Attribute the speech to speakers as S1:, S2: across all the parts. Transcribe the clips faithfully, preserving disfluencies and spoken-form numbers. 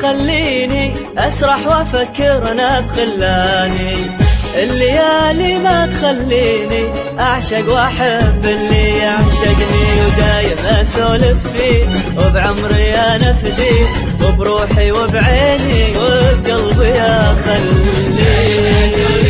S1: تخليني أسرح وأفكر أنا بخلاني، الليالي ما تخليني أعشق وأحب اللي يعشقني، ودايم أسولف فيه وبعمري أنا فديه وبروحي وبعيني وبقلبي أخليه.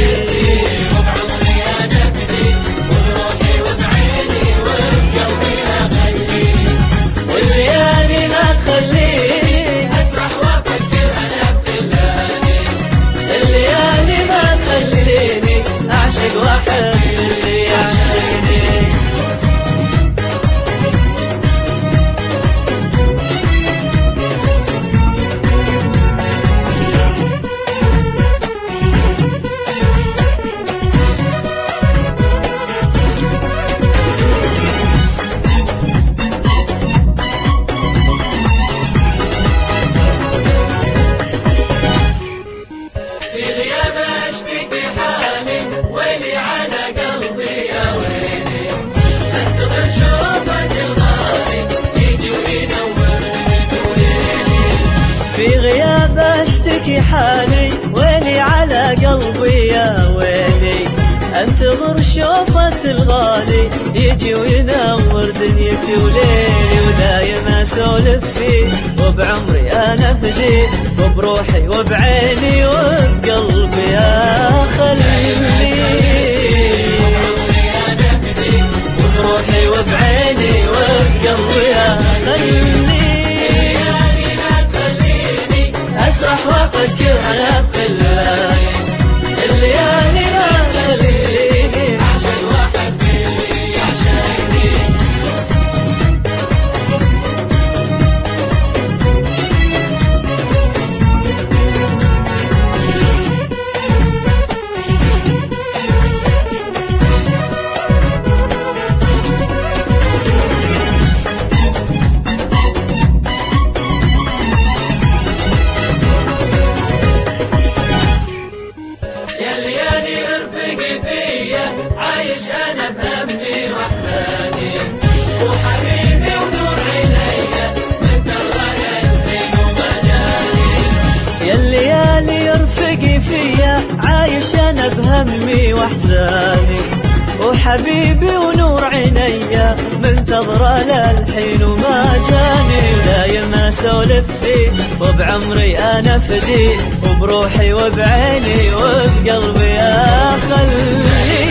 S1: في غياب اشتكي حالي ويلي على قلبي يا ويلي، انتظر شوفة الغالي يجي وينور دنيتي وليلي، ودايم اسولف فيه وبعمري انا فديه وبروحي وبعيني وبقلبي اخليه، وبروحي وبعيني وبقلبي اخليه. أسرح وأفكر أنا بخلاني، الليالي ما تخليني أعشق وأحب اللي يعشقني. عايش أنا بهمي وأحزاني، وحبيبي ونور عينيا من ترى الحين وما جاني، يا الليالي يرفقي فيا عايش أنا بهمي وأحزاني، وحبيبي ونور عينيا منتظره للحين وما جاني، دايم اسولف فيه وبعمري انا فديه وبروحي وبعيني وبقلبي اخليه.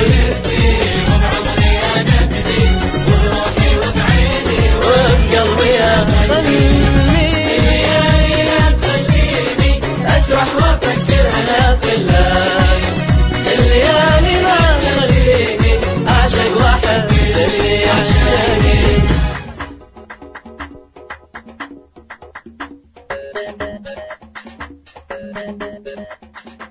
S1: أسرح وأفكر أنا بخلاني، الليالي ما تخليني أعشق وأحب اللي يعشقني.